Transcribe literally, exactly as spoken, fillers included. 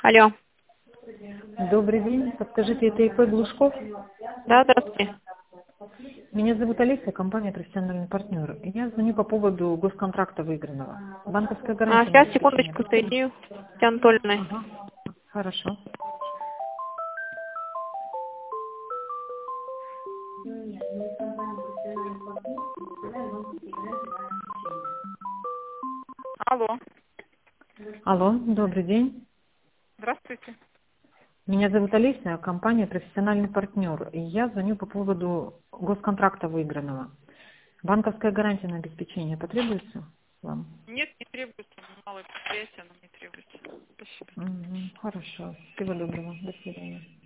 Алло. Добрый день. Подскажите, это ИП Глушков? Да, здравствуйте. Меня зовут Алиса, компания «Профессиональный партнер». Я звоню по поводу госконтракта выигранного. Банковская А, гарантия на сейчас, обеспечение секундочку, подходит? соединю с Татьяной Анатольевной. Ага, хорошо. Алло, Алло, добрый день. здравствуйте. Меня зовут Алиса, компания «Профессиональный партнер». И я звоню по поводу госконтракта выигранного. Банковская гарантия на обеспечение потребуется вам? Нет, не требуется. Малое предприятие, оно не требуется. Спасибо. Мгм, хорошо. Всего доброго. До свидания.